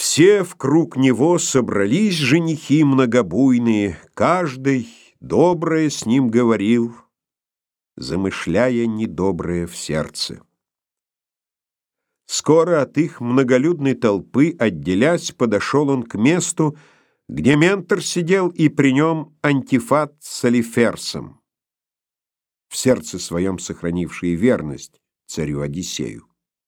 Все вкруг него собрались женихи многобуйные, каждый доброе с ним говорил, замышляя недоброе в сердце. Скоро от их многолюдной толпы, отделясь, подошел он к месту, где ментор сидел, и при нем антифат с Алиферсом, в сердце своем сохранившие верность царю Одиссею.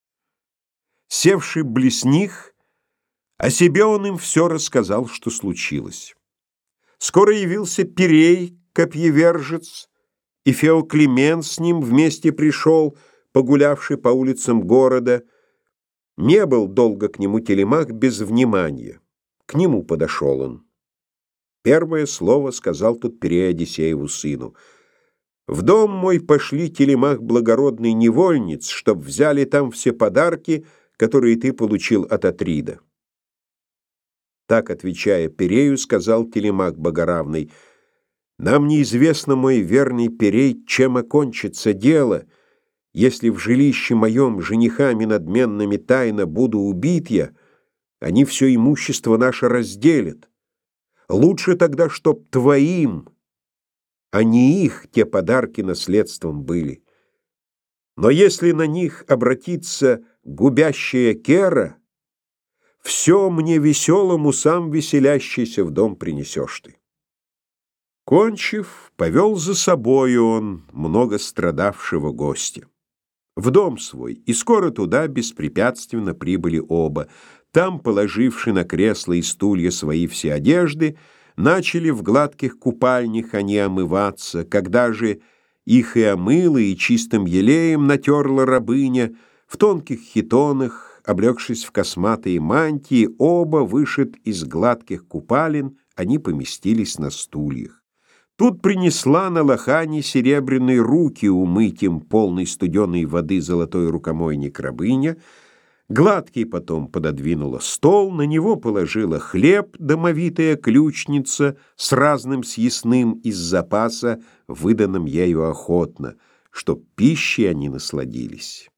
Севший близ них, о себе он им все рассказал, что случилось. Скоро явился Пирей, копьевержец, и Феоклимен с ним вместе пришел, погулявший по улицам города. Не был долго к нему Телемах без внимания. К нему подошел он. Первое слово сказал тут Пирей Одиссееву сыну: «В дом мой пошли, Телемах благородный, невольниц, чтоб взяли там все подарки, которые ты получил от Атрида». Так, отвечая Пирею, сказал Телемах богоравный: «Нам неизвестно, мой верный Пирей, чем окончится дело. Если в жилище моем женихами надменными тайно буду убит я, они все имущество наше разделят. Лучше тогда, чтоб твоим, а не их, те подарки наследством были. Но если на них обратится губящая Кера, все мне веселому сам веселящийся в дом принесешь ты». Кончив, повел за собою он много страдавшего гостя в дом свой, и скоро туда беспрепятственно прибыли оба. Там, положивши на кресла и стулья свои все одежды, начали в гладких купальнях они омываться. Когда же их и омыла, и чистым елеем натерла рабыня, в тонких хитонах, облегшись в косматые мантии, оба, вышед из гладких купалин, они поместились на стульях. Тут принесла на лохане серебряные руки умыть им полной студеной воды золотой рукомойник рабыня, гладкий потом пододвинула стол, на него положила хлеб домовитая ключница с разным съестным из запаса, выданным ею охотно, чтоб пищей они насладились.